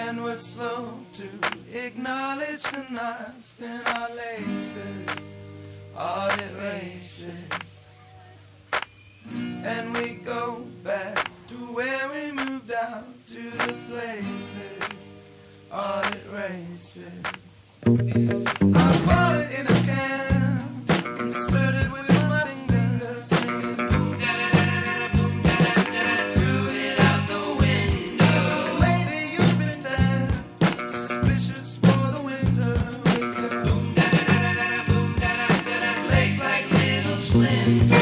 And we're slow to acknowledge the knots in our laces, audit races. And we go back to where we moved out, to the places, audit races. I bought it in a can and stirred it with my fingers, singing boom da da da boom da da da. Threw it out the window. Lately you've been dead, suspicious for the winter. With your boom da da da boom da da da. Legs like little splinters.